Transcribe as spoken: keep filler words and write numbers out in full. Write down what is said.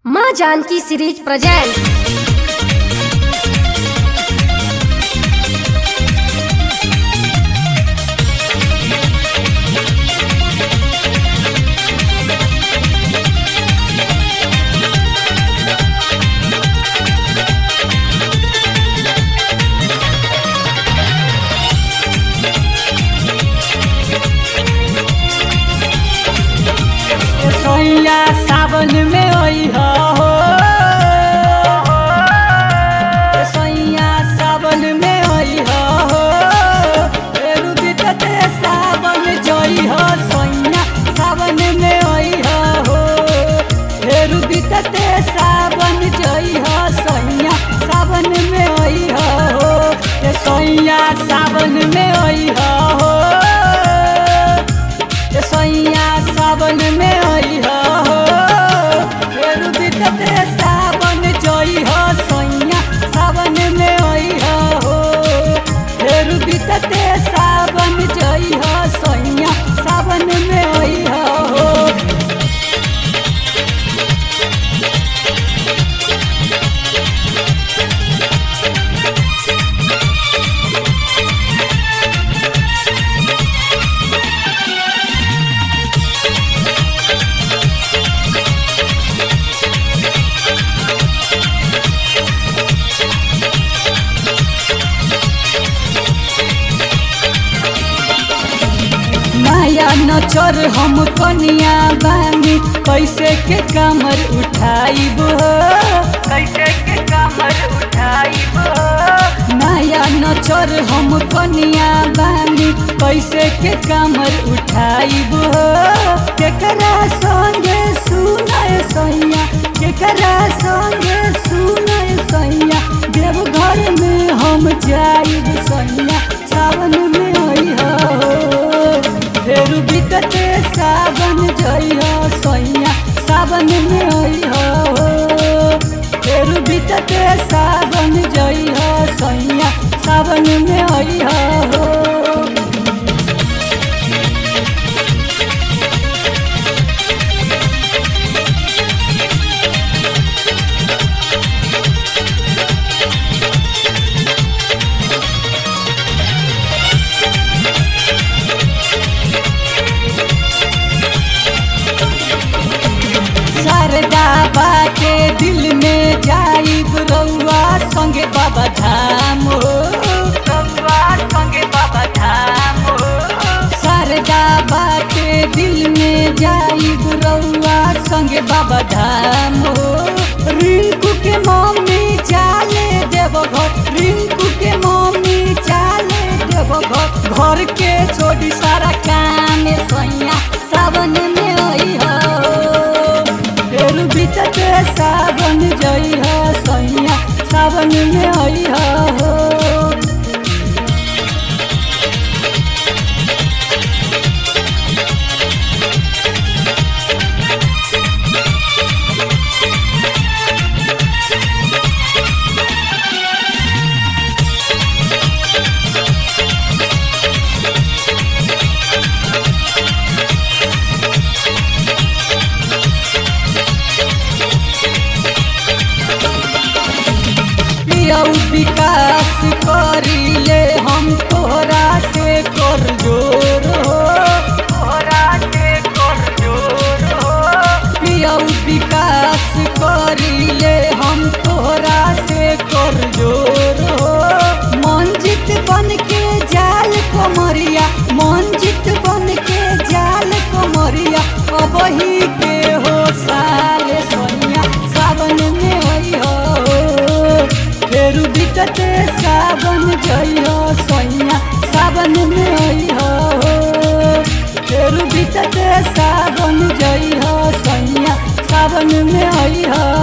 माँ Janaki series presents. सोइया सावन में आई हो सोइया सावन में आई हो रुदित ते सावन जोई हो सोइया सावन में आई हो रुदित ते सावन जोई हो सोइया सावन में आई हो सोइया सावन में आई हो सोइया सावन में आई हो रुदित ते सावन जोई हो सोइया सावन में आई हो रुदित ते सावन जोई हो सोइया सावन में आई हो। नया नचर हम कनिया बानी कैसे के कमर उठाइब कैसे के कमर उठाइब नया नचर हम कनिया बानी कैसे के कमर उठाइब केकरा संगे सुनय सैया केकरा संगे सुनय सैया देवघर में हम जाइब सैया सावन में आई हो फेरू बीतते सावन जइहो सैया सावन में आई हो फेरू बीतते सावन जइहो सैया सावन में आई हो। शारदा बाटे दिल में जाइब रउआ संगे बाबा धाम हो रउआ संगे बाबा धाम हो शारदा बाटे दिल में जाइब रउआ संगे बाबा धाम हो रिंकू के मम्मी चाले देव घर रिंकू के मम्मी चाले देव घर घर के छोड़ी सारा काम सैया सावन में आई हो बीतते सावन जई हो सैया सावन में आई हो। विकास करिले हम तोरा से कर जोर हो तोरा से कर जोर हो पियौ विकास करिले हम तोरा से कर जोर हो मंजित बन के जाल कमरिया मंजित बन के जाल कमरिया अब ही के हो साल सोनिया सावन में आई हो फेरू बीतते सावन जइहो सैया सावन में आई हो फेरू बीतते सावन जइहो सैया सावन में आई हो।